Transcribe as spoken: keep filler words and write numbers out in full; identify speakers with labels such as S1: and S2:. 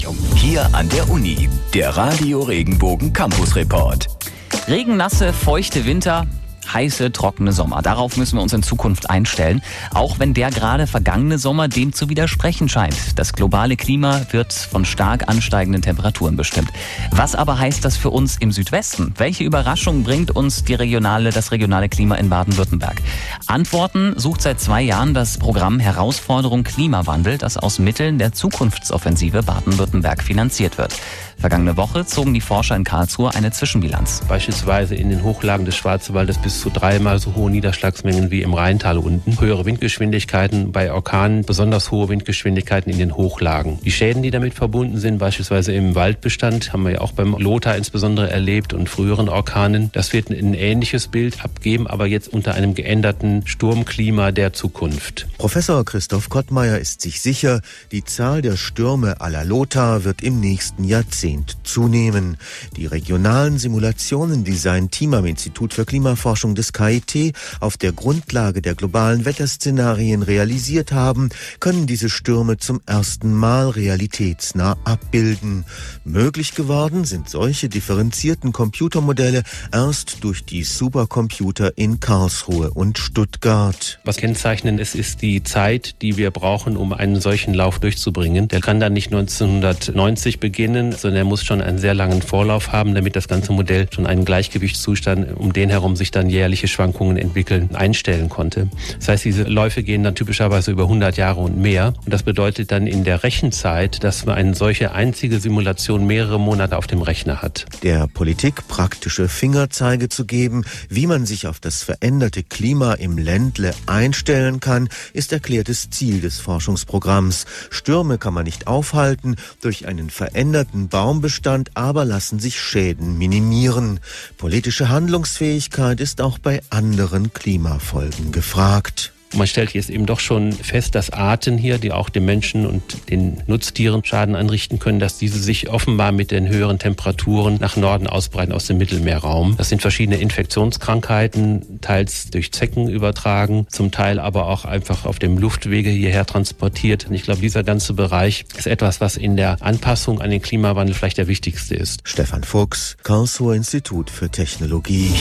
S1: Hier an der Uni, der Radio Regenbogen Campus Report.
S2: Regennasse, feuchte Winter, heiße, trockene Sommer. Darauf müssen wir uns in Zukunft einstellen, auch wenn der gerade vergangene Sommer dem zu widersprechen scheint. Das globale Klima wird von stark ansteigenden Temperaturen bestimmt. Was aber heißt das für uns im Südwesten? Welche Überraschung bringt uns die regionale, das regionale Klima in Baden-Württemberg? Antworten sucht seit zwei Jahren das Programm Herausforderung Klimawandel, das aus Mitteln der Zukunftsoffensive Baden-Württemberg finanziert wird. Vergangene Woche zogen die Forscher in Karlsruhe eine Zwischenbilanz.
S3: Beispielsweise in den Hochlagen des Schwarzwaldes bis zu dreimal so hohe Niederschlagsmengen wie im Rheintal unten. Höhere Windgeschwindigkeiten bei Orkanen, besonders hohe Windgeschwindigkeiten in den Hochlagen. Die Schäden, die damit verbunden sind, beispielsweise im Waldbestand, haben wir ja auch beim Lothar insbesondere erlebt und früheren Orkanen. Das wird ein ähnliches Bild abgeben, aber jetzt unter einem geänderten Sturmklima der Zukunft.
S4: Professor Christoph Kottmeier ist sich sicher, die Zahl der Stürme à la Lothar wird im nächsten Jahrzehnt zunehmen. Die regionalen Simulationen, die sein Team am Institut für Klimaforschung des K I T auf der Grundlage der globalen Wetterszenarien realisiert haben, können diese Stürme zum ersten Mal realitätsnah abbilden. Möglich geworden sind solche differenzierten Computermodelle erst durch die Supercomputer in Karlsruhe und Stuttgart.
S3: Was kennzeichnend ist, ist die Zeit, die wir brauchen, um einen solchen Lauf durchzubringen. Der kann dann nicht neunzehnhundertneunzig beginnen, sondern er muss schon einen sehr langen Vorlauf haben, damit das ganze Modell schon einen Gleichgewichtszustand, um den herum sich dann jährliche Schwankungen entwickeln, einstellen konnte. Das heißt, diese Läufe gehen dann typischerweise über hundert Jahre und mehr. Und das bedeutet dann in der Rechenzeit, dass man eine solche einzige Simulation mehrere Monate auf dem Rechner hat.
S4: Der Politik praktische Fingerzeige zu geben, wie man sich auf das veränderte Klima im Ländle einstellen kann, ist erklärtes Ziel des Forschungsprogramms. Stürme kann man nicht aufhalten durch einen veränderten Baumbestand, aber lassen sich Schäden minimieren. Politische Handlungsfähigkeit ist auch bei anderen Klimafolgen gefragt.
S3: Man stellt jetzt eben doch schon fest, dass Arten hier, die auch den Menschen und den Nutztieren Schaden anrichten können, dass diese sich offenbar mit den höheren Temperaturen nach Norden ausbreiten aus dem Mittelmeerraum. Das sind verschiedene Infektionskrankheiten, teils durch Zecken übertragen, zum Teil aber auch einfach auf dem Luftwege hierher transportiert. Und ich glaube, dieser ganze Bereich ist etwas, was in der Anpassung an den Klimawandel vielleicht der wichtigste ist.
S4: Stefan Fuchs, Karlsruher Institut für Technologie.